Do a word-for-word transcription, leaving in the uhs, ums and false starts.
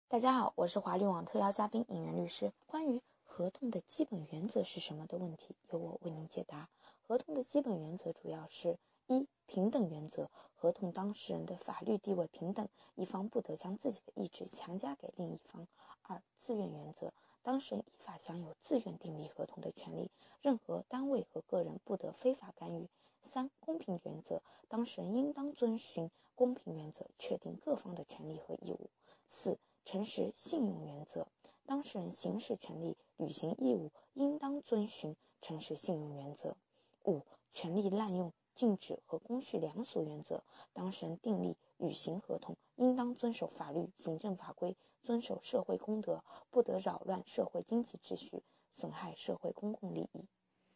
大家好，我是华律网特邀嘉宾尹元律师。关于合同的基本原则是什么的问题，由我为您解答。合同的基本原则主要是：一、平等原则，合同当事人的法律地位平等，一方不得将自己的意志强加给另一方；二、自愿原则，当事人依法享有自愿订立合同的权利，任何单位和个人不得非法干预；三、公平原则，当事人应当遵循公平原则，确定各方的权利和义务；四、诚实信用原则，当事人行使权利、履行义务，应当遵循诚实信用原则。五、权利滥用、禁止和公序良俗原则，当事人订立、履行合同，应当遵守法律、行政法规，遵守社会公德，不得扰乱社会经济秩序，损害社会公共利益。